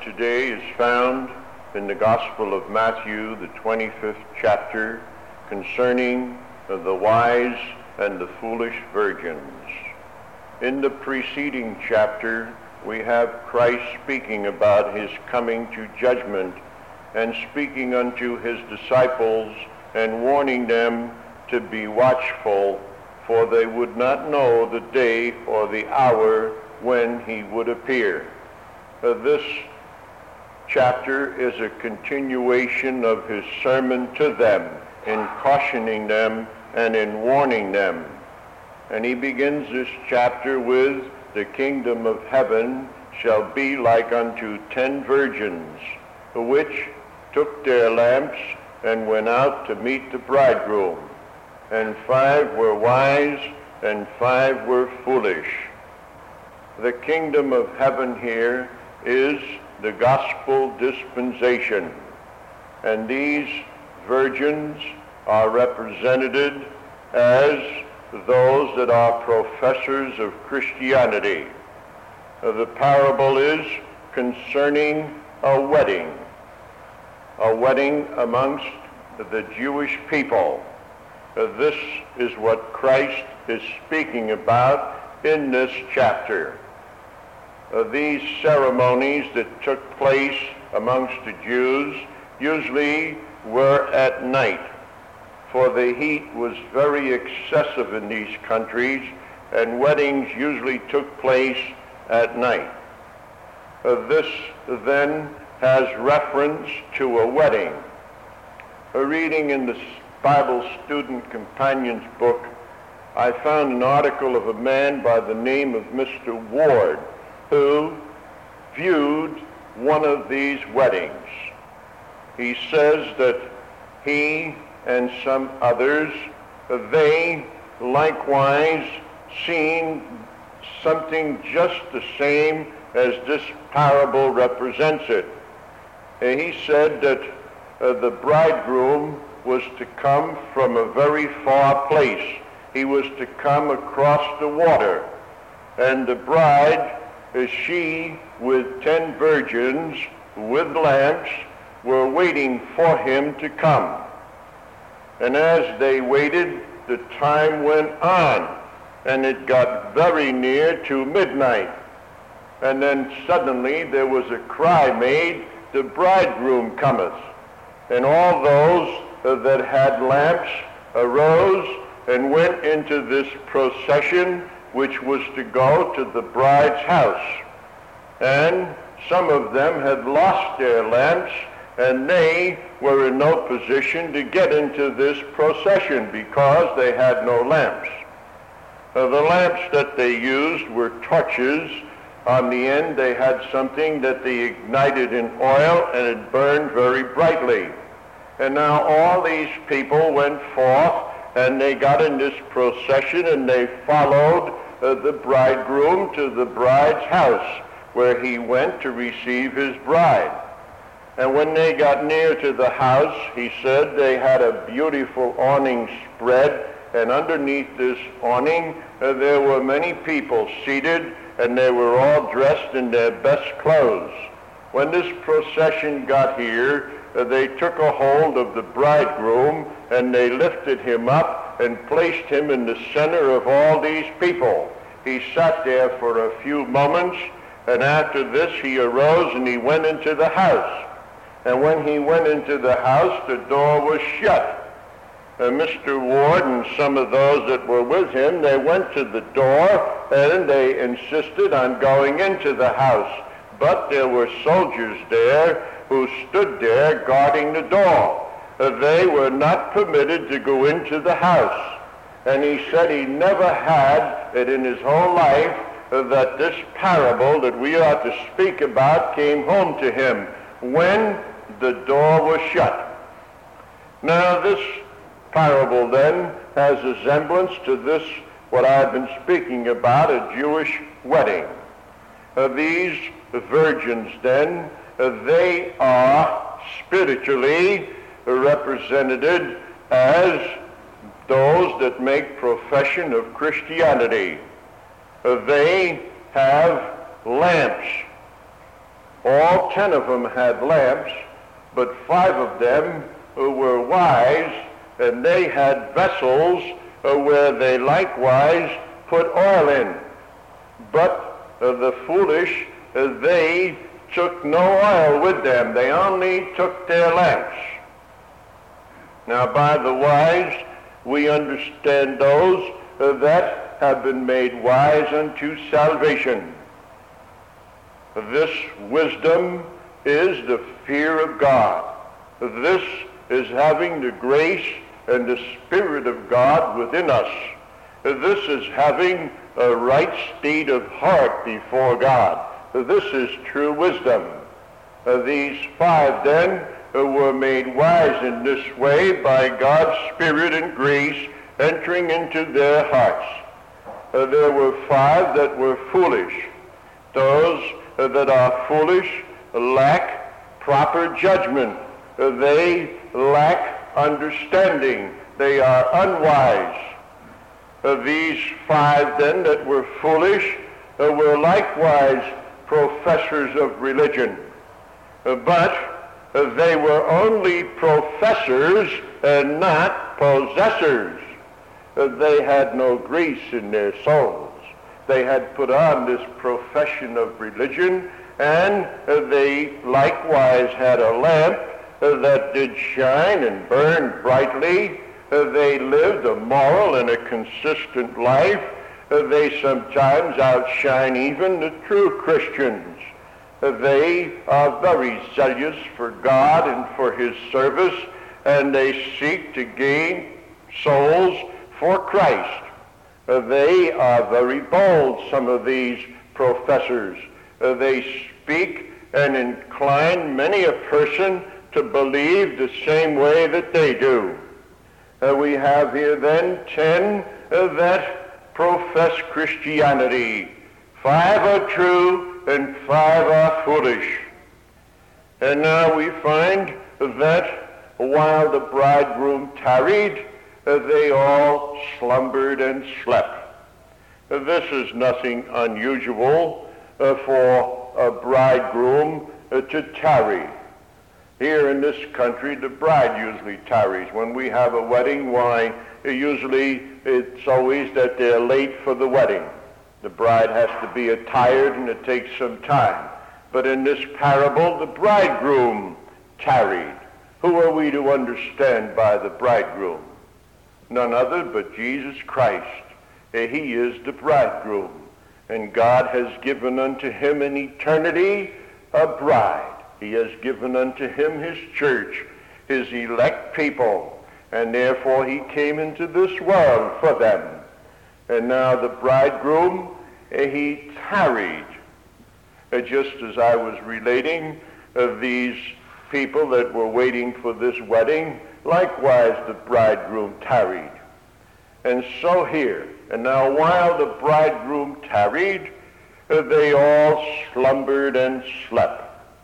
today is found in the Gospel of Matthew, the 25th chapter, concerning the wise and the foolish virgins. In the preceding chapter, we have Christ speaking about his coming to judgment and speaking unto his disciples and warning them to be watchful, for they would not know the day or the hour when he would appear. This chapter is a continuation of his sermon to them, in cautioning them and in warning them. And he begins this chapter with, "The kingdom of heaven shall be like unto 10 virgins, which took their lamps and went out to meet the bridegroom. And 5 were wise, and 5 were foolish." The kingdom of heaven here is the gospel dispensation, and these virgins are represented as those that are professors of Christianity. The parable is concerning a wedding amongst the Jewish people. This is what Christ is speaking about in this chapter. These ceremonies that took place amongst the Jews usually were at night, for the heat was very excessive in these countries, and weddings usually took place at night. This then has reference to a wedding. Reading in the Bible Student Companion's book, I found an article of a man by the name of Mr. Ward, who viewed one of these weddings. He says that he and some others, they likewise seen something just the same as this parable represents it. And he said that the bridegroom was to come from a very far place. He was to come across the water, and the bride, she with 10 virgins with lamps, were waiting for him to come. And as they waited, the time went on, and it got very near to midnight. And then suddenly there was a cry made, "The bridegroom cometh." And all those that had lamps arose and went into this procession, which was to go to the bride's house. And some of them had lost their lamps, and they were in no position to get into this procession because they had no lamps. The lamps that they used were torches. On the end they had something that they ignited in oil, and it burned very brightly. And now all these people went forth, and they got in this procession, and they followed the bridegroom to the bride's house, where he went to receive his bride. And when they got near to the house, he said they had a beautiful awning spread, and underneath this awning there were many people seated, and they were all dressed in their best clothes. When this procession got here, they took a hold of the bridegroom, and they lifted him up and placed him in the center of all these people. He sat there for a few moments, and after this he arose and he went into the house. And when he went into the house, the door was shut. Mr. Ward and some of those that were with him, they went to the door, and they insisted on going into the house. But there were soldiers there who stood there guarding the door. They were not permitted to go into the house. And he said he never had it in his whole life that this parable that we are to speak about came home to him when the door was shut. Now this parable then has a resemblance to this, what I've been speaking about, a Jewish wedding. These virgins then, they are spiritually represented as those that make profession of Christianity. They have lamps. All 10 of them had lamps, but 5 of them were wise, and they had vessels where they likewise put oil in. But the foolish, they took no oil with them. They only took their lamps. Now, by the wise, we understand those that have been made wise unto salvation. This wisdom is the fear of God. This is having the grace and the Spirit of God within us. This is having a right state of heart before God. This is true wisdom. These 5 then were made wise in this way by God's Spirit and grace entering into their hearts. There were 5 that were foolish. Those that are foolish lack proper judgment. They lack understanding. They are unwise. These 5 then that were foolish were likewise professors of religion. But they were only professors and not possessors. They had no grace in their souls. They had put on this profession of religion, and they likewise had a lamp that did shine and burn brightly. They lived a moral and a consistent life. They sometimes outshine even the true Christians. They are very zealous for God and for his service, and they seek to gain souls for Christ. They are very bold, some of these professors. They speak and incline many a person to believe the same way that they do. We have here then 10 that profess Christianity. 5 are true and 5 are foolish. And now we find that while the bridegroom tarried, they all slumbered and slept. This is nothing unusual for a bridegroom to tarry. Here in this country, the bride usually tarries. When we have a wedding, why, usually it's always that they're late for the wedding. The bride has to be attired, and it takes some time. But in this parable, the bridegroom tarried. Who are we to understand by the bridegroom? None other but Jesus Christ. He is the bridegroom. And God has given unto him in eternity a bride. He has given unto him his church, his elect people, and therefore he came into this world for them. And now the bridegroom, he tarried. Just as I was relating of these people that were waiting for this wedding, likewise the bridegroom tarried. And so here, and now while the bridegroom tarried, they all slumbered and slept.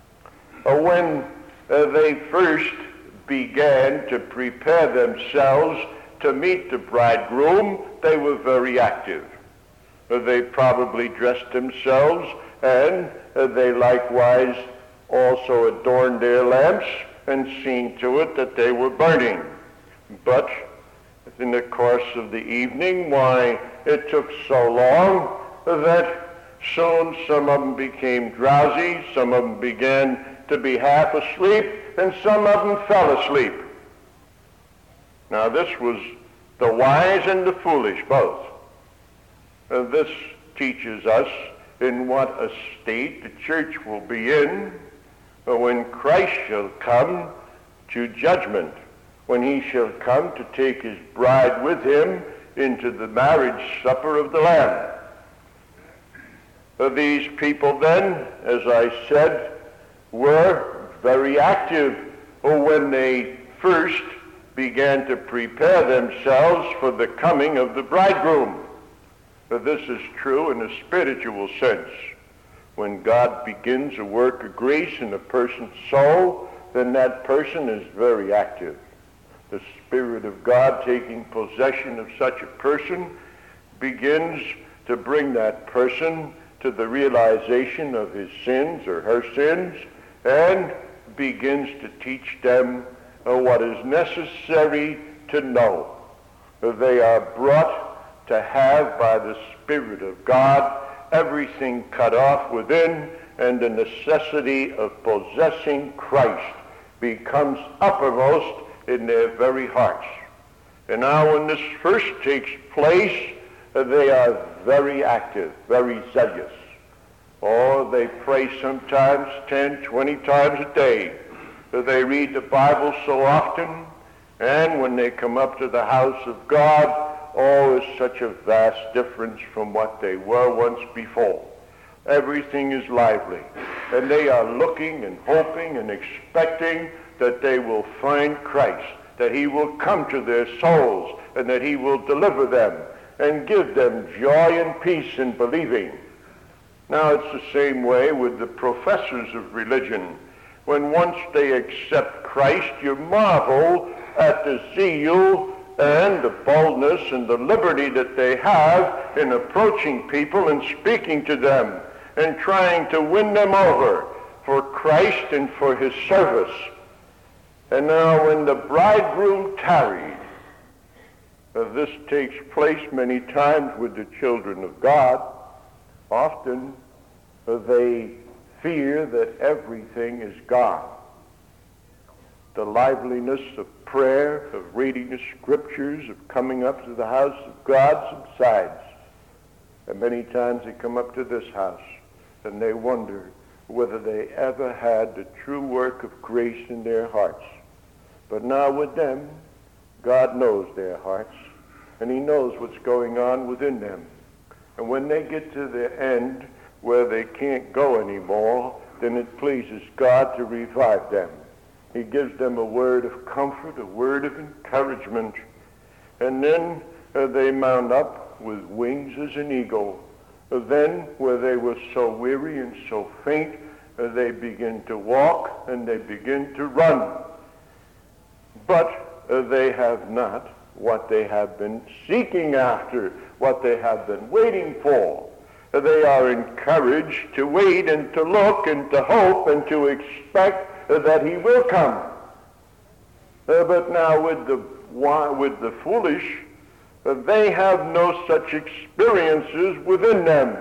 When they first began to prepare themselves to meet the bridegroom, they were very active. They probably dressed themselves, and they likewise also adorned their lamps and seen to it that they were burning. But in the course of the evening, why, it took so long that soon some of them became drowsy, some of them began to be half asleep, and some of them fell asleep. Now this was the wise and the foolish both. This teaches us in what a state the church will be in when Christ shall come to judgment, when he shall come to take his bride with him into the marriage supper of the Lamb. These people then, as I said, were very active when they first began to prepare themselves for the coming of the bridegroom. This is true in a spiritual sense. When God begins a work of grace in a person's soul, then that person is very active. The Spirit of God taking possession of such a person begins to bring that person to the realization of his sins or her sins, and begins to teach them what is necessary to know. They are brought to have, by the Spirit of God, everything cut off within, and the necessity of possessing Christ becomes uppermost in their very hearts. And now when this first takes place, they are very active, very zealous. Or they pray sometimes 10, 20 times a day. They read the Bible so often, and when they come up to the house of God, is such a vast difference from what they were once before. Everything is lively, and they are looking and hoping and expecting that they will find Christ, that he will come to their souls, and that he will deliver them and give them joy and peace in believing. Now it's the same way with the professors of religion. When once they accept Christ, you marvel at the zeal and the boldness and the liberty that they have in approaching people and speaking to them and trying to win them over for Christ and for his service. And now when the bridegroom tarried, this takes place many times with the children of God. Often they fear that everything is gone. The liveliness of prayer, of reading the scriptures, of coming up to the house of God subsides. And many times they come up to this house and they wonder whether they ever had the true work of grace in their hearts. But now with them, God knows their hearts, and he knows what's going on within them. And when they get to the end where they can't go anymore, then it pleases God to revive them. He gives them a word of comfort, a word of encouragement, and then they mount up with wings as an eagle. Then, where they were so weary and so faint, they begin to walk and they begin to run. But they have not what they have been seeking after, what they have been waiting for. They are encouraged to wait and to look and to hope and to expect that he will come. But now with the foolish, they have no such experiences within them.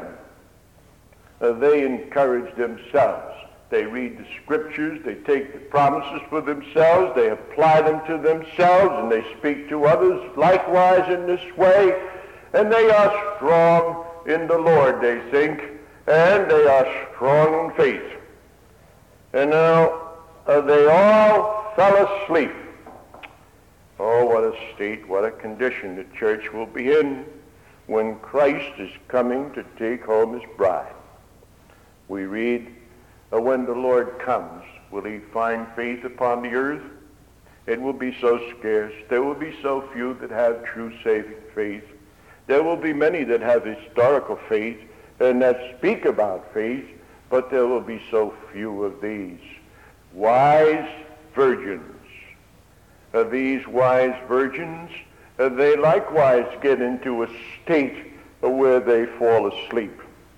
They encourage themselves. They read the scriptures, they take the promises for themselves, they apply them to themselves, and they speak to others likewise in this way, and they are strong in the Lord, they think, and they are strong in faith. And now they all fell asleep. Oh, what a state, what a condition the church will be in when Christ is coming to take home his bride. We read, when the Lord comes, will he find faith upon the earth? It will be so scarce. There will be so few that have true saving faith. There will be many that have historical faith and that speak about faith, but there will be so few of these. Wise virgins. These wise virgins, they likewise get into a state where they fall asleep.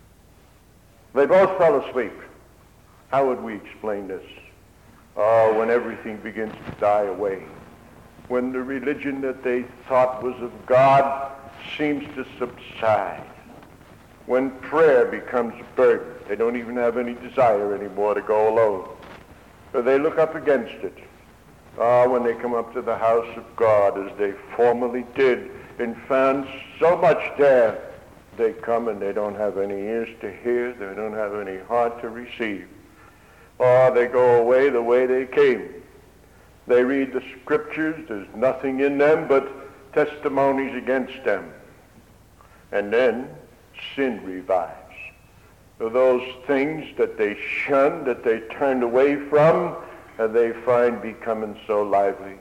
They both fell asleep. How would we explain this? When everything begins to die away. When the religion that they thought was of God seems to subside. When prayer becomes a burden. They don't even have any desire anymore to go alone. They look up against it. When they come up to the house of God as they formerly did and found so much there, they come and they don't have any ears to hear. They don't have any heart to receive. They go away the way they came. They read the scriptures. There's nothing in them but testimonies against them. And then sin revives. Those things that they shunned, that they turned away from, they find becoming so lively.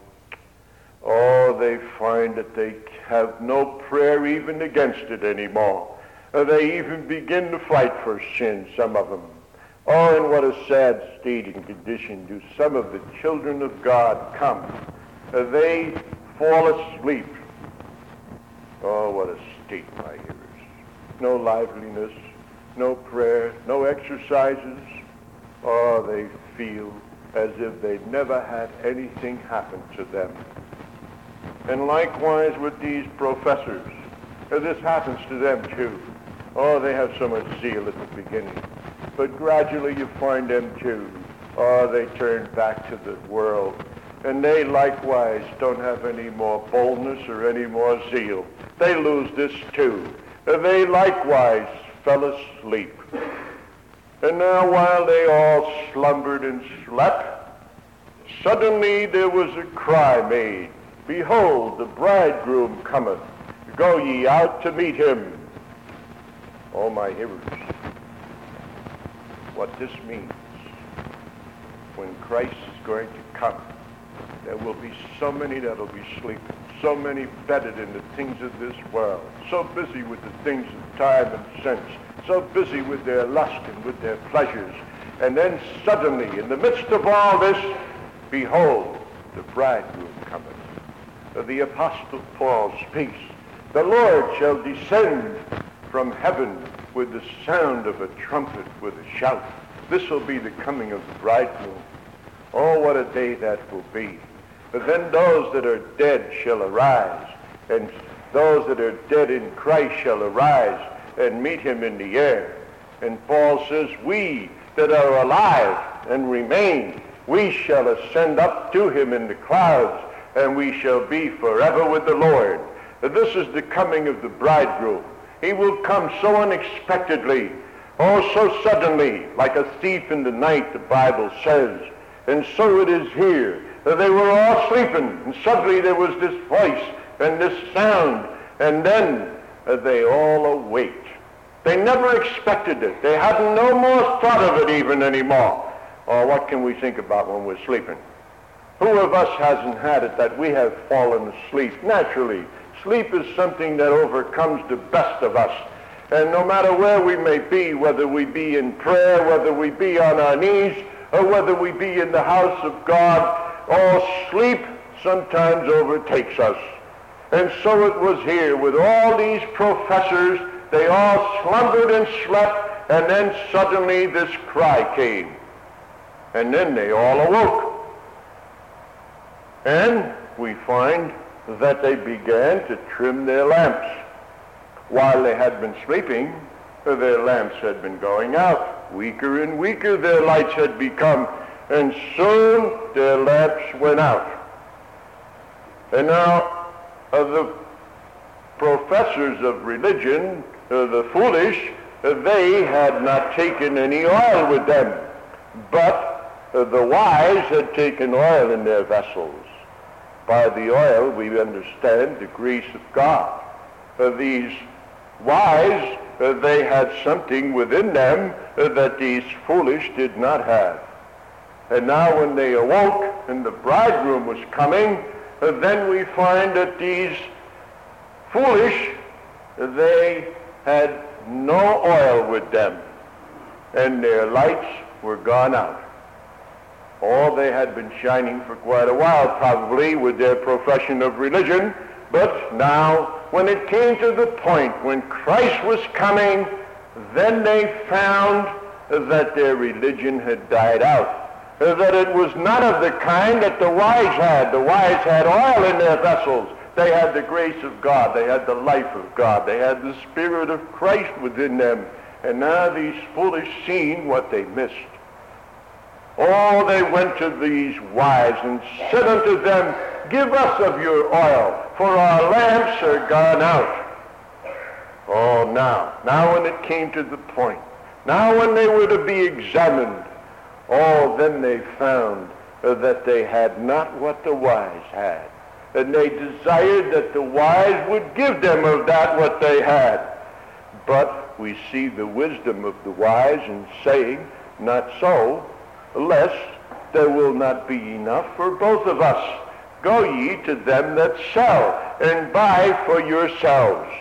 They find that they have no prayer even against it anymore. They even begin to fight for sin, some of them. And what a sad state and condition do some of the children of God come. They fall asleep. What a state, my hearers. No liveliness, no prayer, no exercises. Oh, they feel as if they'd never had anything happen to them. And likewise with these professors, this happens to them too. Oh, they have so much zeal at the beginning, but gradually you find them too. Oh, they turn back to the world, and they likewise don't have any more boldness or any more zeal. They lose this too. They likewise fell asleep. And now while they all slumbered and slept, suddenly there was a cry made, Behold, the bridegroom cometh. Go ye out to meet him. Oh, my hearers, what this means, when Christ is going to come, there will be so many that will be sleeping, so many bedded in the things of this world, so busy with the things of time and sense, so busy with their lust and with their pleasures. And then suddenly, in the midst of all this, behold, the bridegroom cometh. The Apostle Paul speaks, the Lord shall descend from heaven with the sound of a trumpet, with a shout. This will be the coming of the bridegroom. Oh, what a day that will be. But then those that are dead shall arise, and those that are dead in Christ shall arise and meet him in the air. And Paul says, we that are alive and remain, we shall ascend up to him in the clouds, and we shall be forever with the Lord. This is the coming of the bridegroom. He will come so unexpectedly, oh, so suddenly, like a thief in the night, the Bible says. And so it is here. They were all sleeping, and suddenly there was this voice and this sound, and then they all awaked. They never expected it. They had no more thought of it even anymore. Oh, what can we think about when we're sleeping? Who of us hasn't had it that we have fallen asleep? Naturally, sleep is something that overcomes the best of us. And no matter where we may be, whether we be in prayer, whether we be on our knees, or whether we be in the house of God, all sleep sometimes overtakes us. And so it was here with all these professors. They all slumbered and slept, and then suddenly this cry came. And then they all awoke. And we find that they began to trim their lamps. While they had been sleeping, their lamps had been going out. Weaker and weaker their lights had become, and soon their lamps went out. And now the professors of religion, the foolish, they had not taken any oil with them, but the wise had taken oil in their vessels. By the oil we understand the grace of God. These wise, they had something within them that these foolish did not have. And now when they awoke and the bridegroom was coming, then we find that these foolish, they had no oil with them, and their lights were gone out. Oh, they had been shining for quite a while, probably, with their profession of religion, but now, when it came to the point when Christ was coming, then they found that their religion had died out, that it was not of the kind that the wise had. The wise had oil in their vessels. They had the grace of God. They had the life of God. They had the Spirit of Christ within them. And now these foolish seen what they missed. Oh, they went to these wise and said unto them, Give us of your oil, for our lamps are gone out. Oh, now when it came to the point, now when they were to be examined, oh, then they found that they had not what the wise had. And they desired that the wise would give them of that what they had. But we see the wisdom of the wise in saying, Not so, lest there will not be enough for both of us. Go ye to them that sell, and buy for yourselves.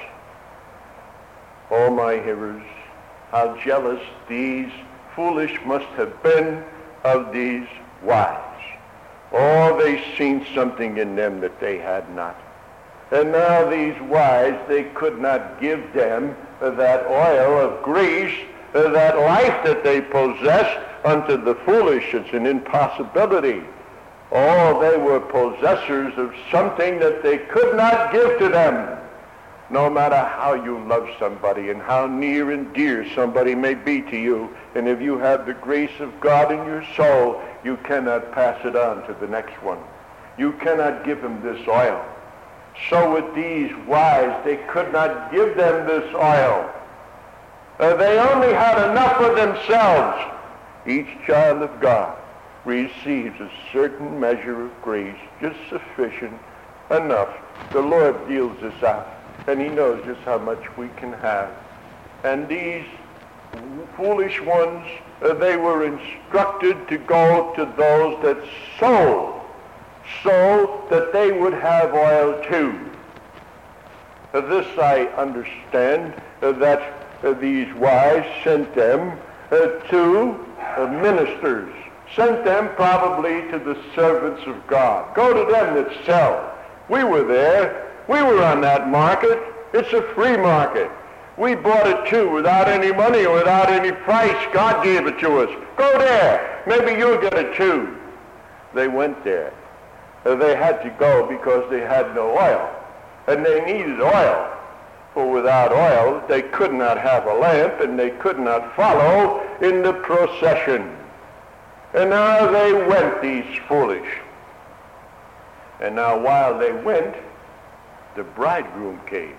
Oh, my hearers, how jealous these foolish must have been of these wise. Oh, they seen something in them that they had not. And now these wise, they could not give them that oil of grace that life that they possess. Unto the foolish it's an impossibility. Oh, they were possessors of something that they could not give to them. No matter how you love somebody and how near and dear somebody may be to you, and if you have the grace of God in your soul, you cannot pass it on to the next one. You cannot give him this oil. So with these wise, they could not give them this oil. They only had enough for themselves. Each child of God receives a certain measure of grace, just sufficient, enough. The Lord deals this out, and he knows just how much we can have. And these foolish ones, they were instructed to go to those that sold, so that they would have oil too. This I understand, that these wise sent them to ministers, sent them probably to the servants of God. Go to them that sell. We were there. We were on that market. It's a free market. We bought it too without any money or without any price. God gave it to us. Go there. Maybe you'll get it too. They went there. They had to go because they had no oil. And they needed oil. For without oil, they could not have a lamp, and they could not follow in the procession. And now they went, these foolish. And now while they went, the bridegroom came.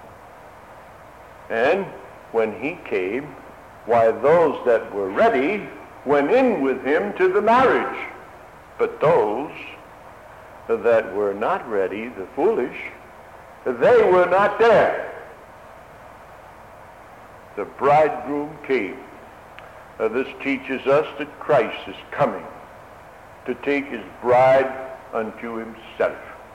And when he came, why, those that were ready went in with him to the marriage. But those that were not ready, the foolish, they were not there. The bridegroom came. This teaches us that Christ is coming to take his bride unto himself.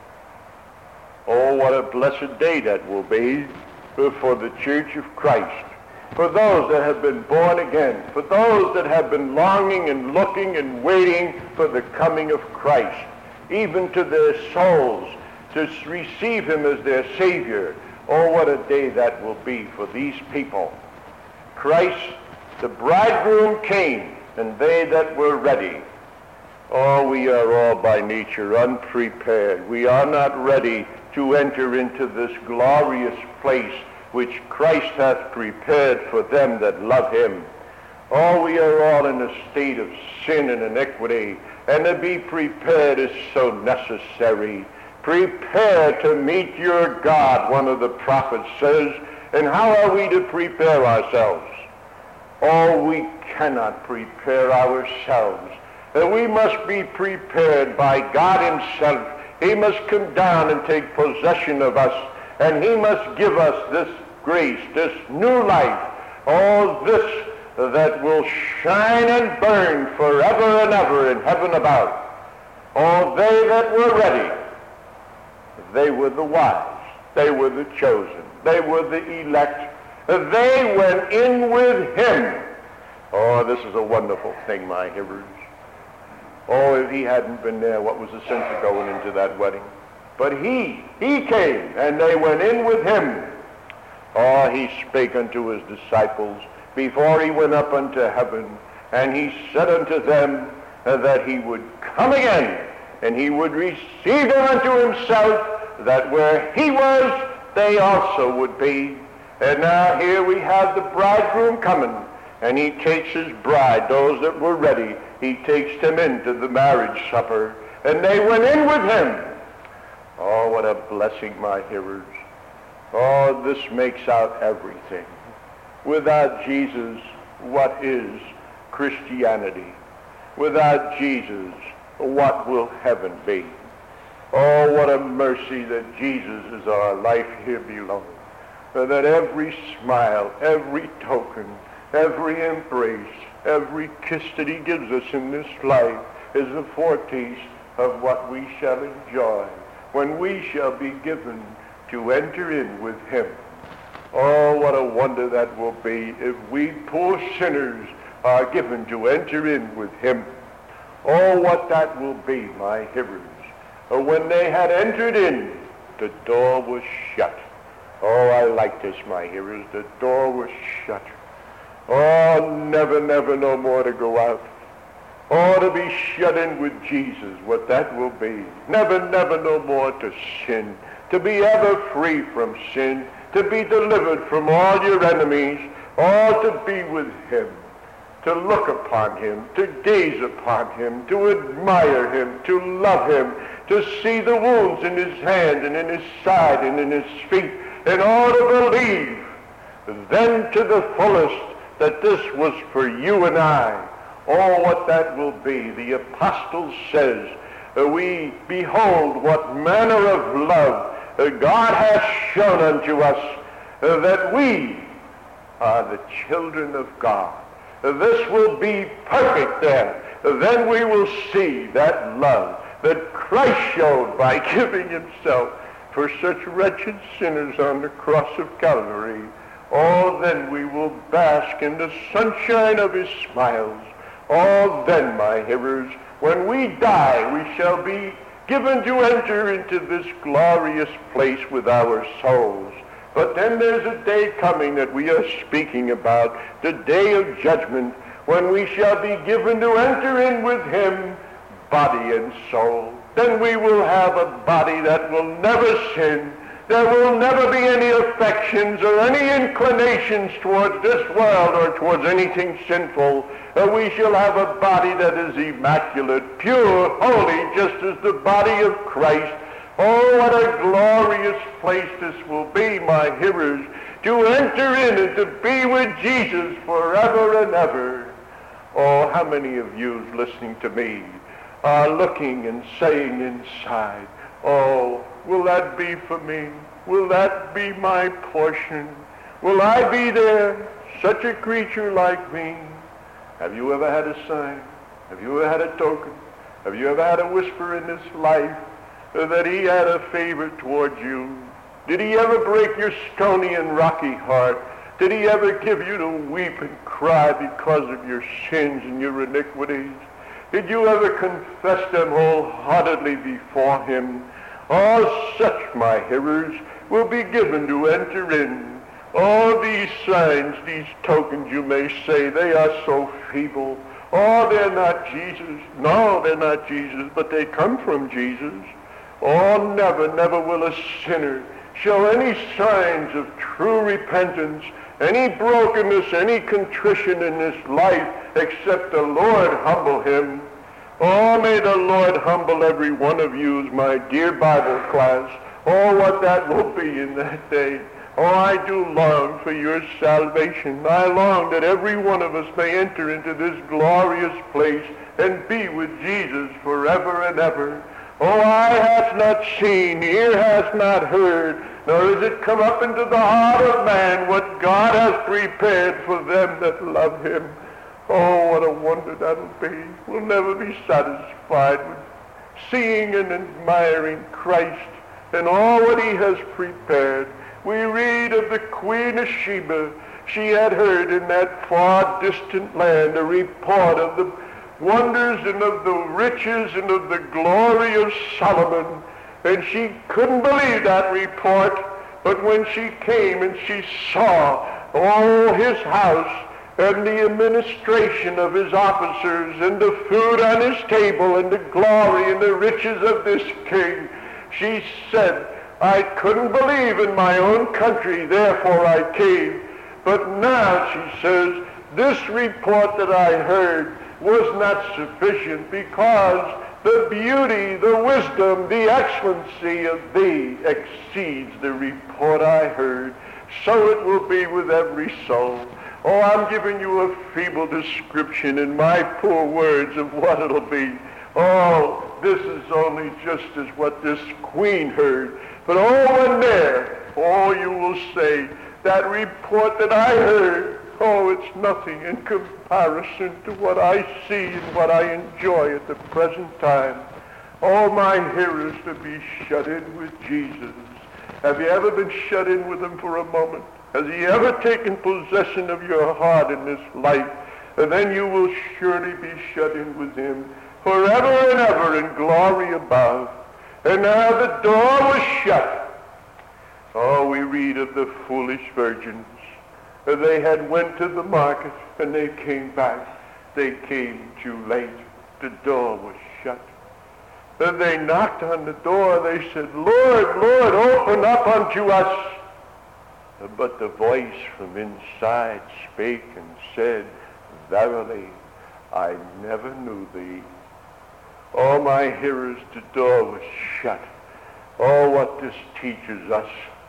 Oh, what a blessed day that will be for the church of Christ, for those that have been born again, for those that have been longing and looking and waiting for the coming of Christ, even to their souls, to receive him as their Savior. Oh, what a day that will be for these people. Christ, the bridegroom, came, and they that were ready. Oh, we are all by nature unprepared. We are not ready to enter into this glorious place which Christ hath prepared for them that love him. Oh, we are all in a state of sin and iniquity, and to be prepared is so necessary. Prepare to meet your God, one of the prophets says. And how are we to prepare ourselves? Oh, we cannot prepare ourselves. We must be prepared by God himself. He must come down and take possession of us, and he must give us this grace, this new life, all this that will shine and burn forever and ever in heaven above. All they that were ready, they were the wise, they were the chosen, they were the elect. They went in with him. Oh, this is a wonderful thing, my hearers. Oh, if he hadn't been there, what was the sense of going into that wedding? But he came, and they went in with him. Oh, he spake unto his disciples before he went up unto heaven, and he said unto them that he would come again, and he would receive them unto himself, that where he was, they also would be. And now here we have the bridegroom coming, and he takes his bride, those that were ready, he takes them into the marriage supper, and they went in with him. Oh, what a blessing, my hearers. Oh, this makes out everything. Without Jesus, what is Christianity? Without Jesus, what will heaven be? Oh, what a mercy that Jesus is our life here below. That every smile, every token, every embrace, every kiss that he gives us in this life is a foretaste of what we shall enjoy when we shall be given to enter in with him. Oh, what a wonder that will be if we poor sinners are given to enter in with him. Oh, what that will be, my hearers. When they had entered in, the door was shut. Oh, I like this, my hearers. The door was shut. Oh, never, never no more to go out. Oh, to be shut in with Jesus, what that will be. Never, never no more to sin. To be ever free from sin. To be delivered from all your enemies. Oh, to be with him. To look upon him. To gaze upon him. To admire him. To love him. To see the wounds in his hand and in his side and in his feet. And all to believe then to the fullest that this was for you and I. Oh, what that will be. The apostle says, we behold what manner of love God hath shown unto us, that we are the children of God. This will be perfect then. Then we will see that love that Christ showed by giving himself for such wretched sinners on the cross of Calvary. Oh, then we will bask in the sunshine of his smiles. Oh, then, my hearers, when we die, we shall be given to enter into this glorious place with our souls. But then there's a day coming that we are speaking about, the day of judgment, when we shall be given to enter in with him, body and soul. Then we will have a body that will never sin. There will never be any affections or any inclinations towards this world or towards anything sinful. We shall have a body that is immaculate, pure, holy, just as the body of Christ. Oh, what a glorious place this will be, my hearers, to enter in and to be with Jesus forever and ever. Oh, how many of you listening to me are looking and saying inside, oh, will that be for me? Will that be my portion? Will I be there, such a creature like me? Have you ever had a sign? Have you ever had a token? Have you ever had a whisper in this life that he had a favor toward you? Did he ever break your stony and rocky heart? Did he ever give you to weep and cry because of your sins and your iniquities? Did you ever confess them wholeheartedly before him? All such, my hearers, will be given to enter in. All these signs, these tokens, you may say, they are so feeble. Oh, they're not Jesus. No, they're not Jesus, but they come from Jesus. Oh, never, never will a sinner show any signs of true repentance, any brokenness, any contrition in this life, except the Lord humble him. Oh, may the Lord humble every one of you, my dear Bible class. Oh, what that will be in that day. Oh, I do long for your salvation. I long that every one of us may enter into this glorious place and be with Jesus forever and ever. Oh, eye hath not seen, ear hath not heard, nor is it come up into the heart of man what God hath prepared for them that love him. Oh, what a wonder that'll be. We'll never be satisfied with seeing and admiring Christ and all what he has prepared. We read of the Queen of Sheba. She had heard in that far distant land a report of the wonders and of the riches and of the glory of Solomon. And she couldn't believe that report. But when she came and she saw all his house and the administration of his officers and the food on his table and the glory and the riches of this king, she said, I couldn't believe in my own country, therefore I came. But now, she says, this report that I heard was not sufficient, because the beauty, the wisdom, the excellency of thee exceeds the report I heard. So it will be with every soul. Oh, I'm giving you a feeble description in my poor words of what it'll be. Oh, this is only just as what this queen heard. But oh, when there, oh, you will say, that report that I heard, oh, it's nothing in comparison to what I see and what I enjoy at the present time. Oh, my hearers, to be shut in with Jesus. Have you ever been shut in with him for a moment? Has he ever taken possession of your heart in this life? And then you will surely be shut in with him forever and ever in glory above. And now the door was shut. Oh, we read of the foolish virgins. They had went to the market and they came back. They came too late. The door was shut. Then they knocked on the door. They said, Lord, Lord, open up unto us. But the voice from inside spake and said, Verily, I never knew thee. Oh, my hearers, the door was shut. Oh, what this teaches us.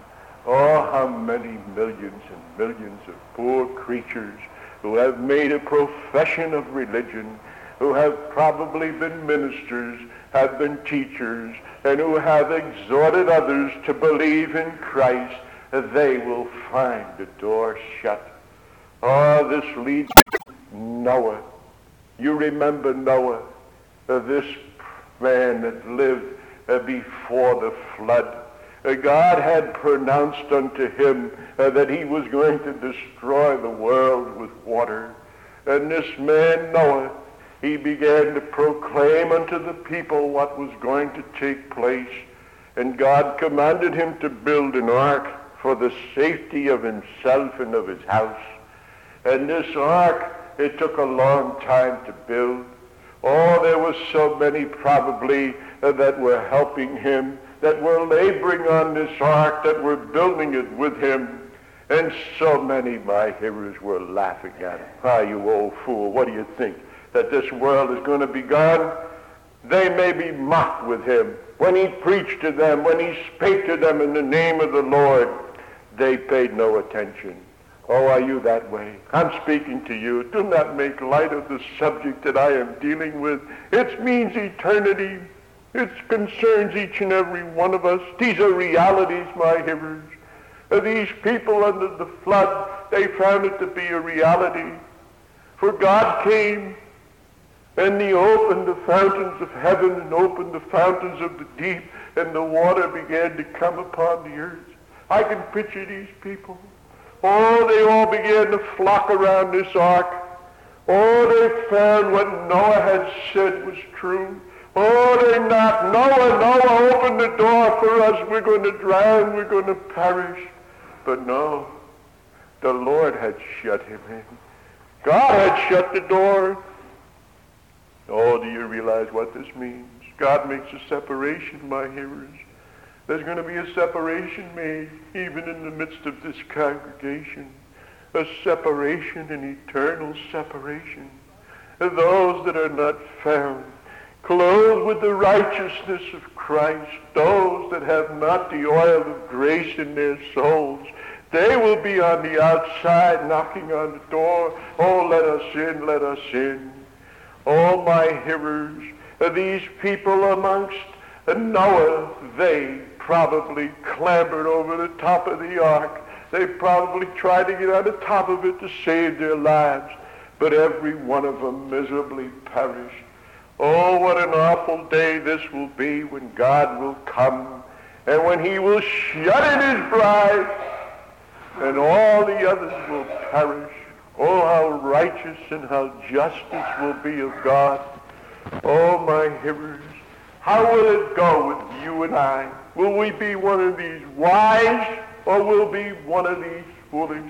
Oh, how many millions and millions of poor creatures who have made a profession of religion, who have probably been ministers, have been teachers, and who have exhorted others to believe in Christ, they will find the door shut. Oh, this leads to Noah. You remember Noah, this man that lived before the flood. God had pronounced unto him that he was going to destroy the world with water. And this man, Noah, he began to proclaim unto the people what was going to take place. And God commanded him to build an ark for the safety of himself and of his house. And this ark, it took a long time to build. Oh, there were so many probably that were helping him, that were laboring on this ark, that were building it with him. And so many, my hearers, were laughing at him. Ah, you old fool, what do you think? That this world is going to be gone? They may be mocked with him. When he preached to them, when he spake to them in the name of the Lord, they paid no attention. Oh, are you that way? I'm speaking to you. Do not make light of the subject that I am dealing with. It means eternity. It concerns each and every one of us. These are realities, my hearers. These people under the flood, they found it to be a reality. For God came and he opened the fountains of heaven and opened the fountains of the deep, and the water began to come upon the earth. I can picture these people. Oh, they all began to flock around this ark. Oh, they found what Noah had said was true. Oh, they knocked. Noah, open the door for us. We're going to drown. We're going to perish. But no, the Lord had shut him in. God had shut the door. Oh, do you realize what this means? God makes a separation, my hearers. There's going to be a separation made even in the midst of this congregation. A separation, an eternal separation. Those that are not found clothed with the righteousness of Christ, those that have not the oil of grace in their souls, they will be on the outside knocking on the door. Oh, let us in, let us in. Oh, my hearers, these people amongst Noah, they probably clambered over the top of the ark. They probably tried to get on the top of it to save their lives, but every one of them miserably perished. Oh, what an awful day this will be when God will come and when he will shut in his bride and all the others will perish. Oh, how righteous and how justice will be of God. Oh, my hearers, how will it go with you and I? Will we be one of these wise, or will we be one of these foolish?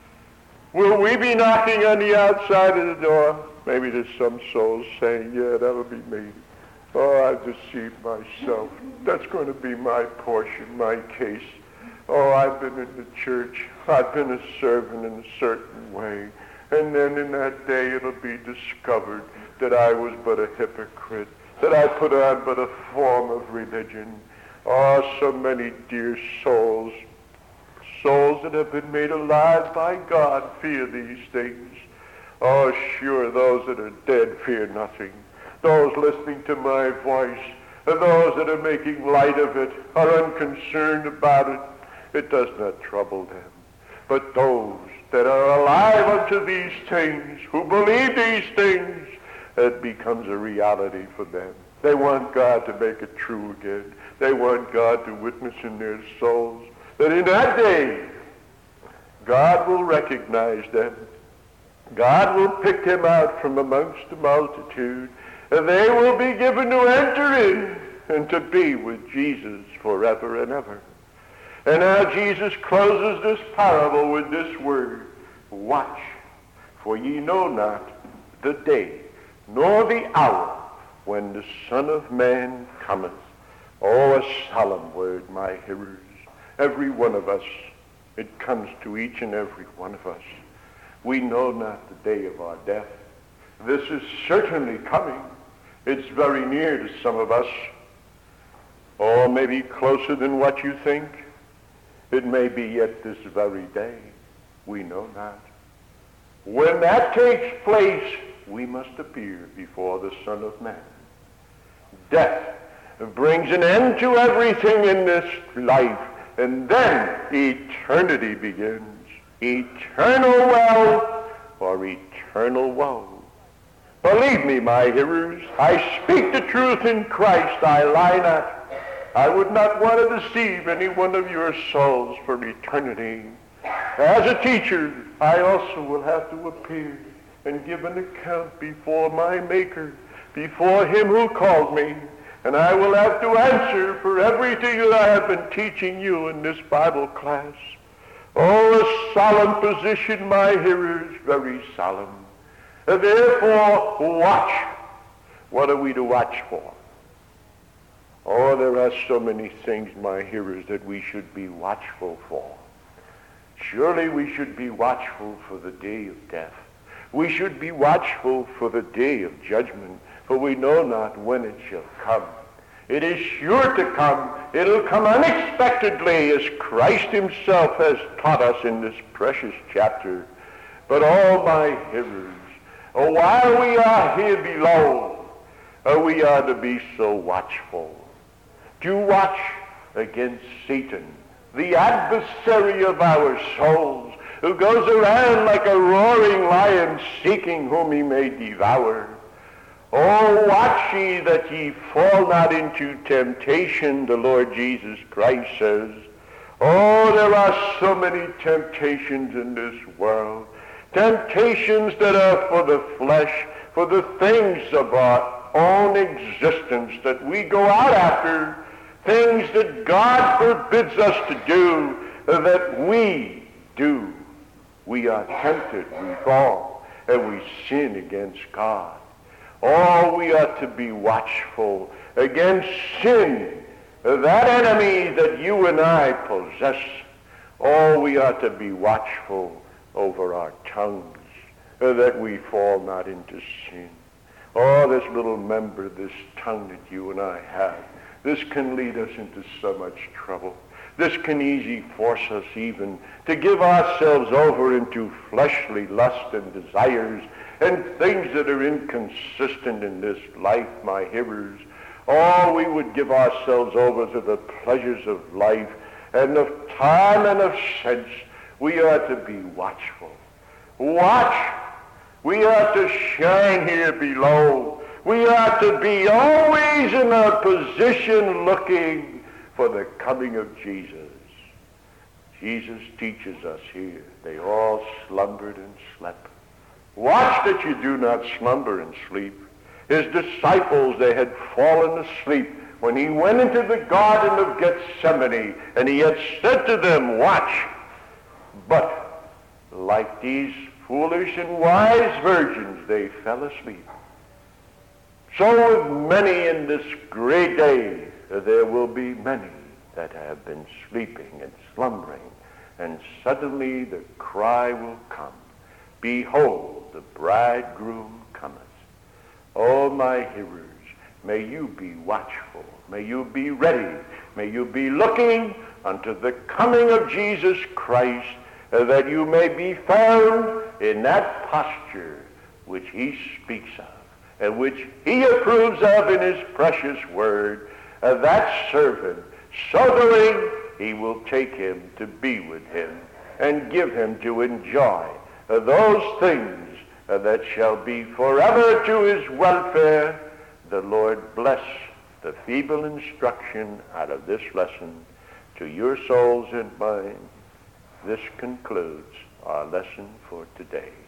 Will we be knocking on the outside of the door? Maybe there's some souls saying, yeah, that'll be me. Oh, I've deceived myself. That's going to be my portion, my case. Oh, I've been in the church. I've been a servant in a certain way. And then in that day it'll be discovered that I was but a hypocrite, that I put on but a form of religion. Oh, so many dear souls that have been made alive by God, fear these things. Oh, sure, those that are dead fear nothing. Those listening to my voice, those that are making light of it, are unconcerned about it. It does not trouble them. But those that are alive unto these things, who believe these things, it becomes a reality for them. They want God to make it true again. They want God to witness in their souls that in that day, God will recognize them. God will pick them out from amongst the multitude, and they will be given to enter in and to be with Jesus forever and ever. And now Jesus closes this parable with this word. Watch, for ye know not the day, nor the hour, when the Son of Man cometh. Oh, a solemn word, my hearers, every one of us. It comes to each and every one of us. We know not the day of our death. This is certainly coming. It's very near to some of us. Or maybe closer than what you think. It may be yet this very day. We know not. When that takes place, we must appear before the Son of Man. Death brings an end to everything in this life, and then eternity begins. Eternal wealth or eternal woe. Believe me, my hearers, I speak the truth in Christ, I lie not. I would not want to deceive any one of your souls for eternity. As a teacher, I also will have to appear and give an account before my Maker, before him who called me, and I will have to answer for everything that I have been teaching you in this Bible class. Oh, a solemn position, my hearers, very solemn. Therefore, watch. What are we to watch for? Oh, there are so many things, my hearers, that we should be watchful for. Surely we should be watchful for the day of death. We should be watchful for the day of judgment, for we know not when it shall come. It is sure to come. It'll come unexpectedly, as Christ himself has taught us in this precious chapter. But all my hearers, while we are here below, we are to be so watchful. To watch against Satan, the adversary of our souls, who goes around like a roaring lion seeking whom he may devour. Oh, watch ye that ye fall not into temptation, the Lord Jesus Christ says. Oh, there are so many temptations in this world. Temptations that are for the flesh, for the things of our own existence that we go out after, things that God forbids us to do, that we do. We are tempted, we fall, and we sin against God. Oh, we ought to be watchful against sin, that enemy that you and I possess. Oh, we ought to be watchful over our tongues, that we fall not into sin. Oh, this little member, this tongue that you and I have, this can lead us into so much trouble. This can easily force us even to give ourselves over into fleshly lust and desires and things that are inconsistent in this life, my hearers. Oh, we would give ourselves over to the pleasures of life and of time and of sense. We are to be watchful. Watch. We are to shine here below. We are to be always in a position looking for the coming of Jesus. Jesus teaches us here, they all slumbered and slept. Watch that you do not slumber and sleep. His disciples, they had fallen asleep when he went into the Garden of Gethsemane, and he had said to them, watch. But like these foolish and wise virgins, they fell asleep. So with many in this great day, there will be many that have been sleeping and slumbering, and suddenly the cry will come, behold, the bridegroom cometh. Oh, my hearers, may you be watchful, may you be ready, may you be looking unto the coming of Jesus Christ, that you may be found in that posture which he speaks of, and which he approves of in his precious word, that servant, so doing, he will take him to be with him and give him to enjoy those things that shall be forever to his welfare. The Lord bless the feeble instruction out of this lesson to your souls and mine. This concludes our lesson for today.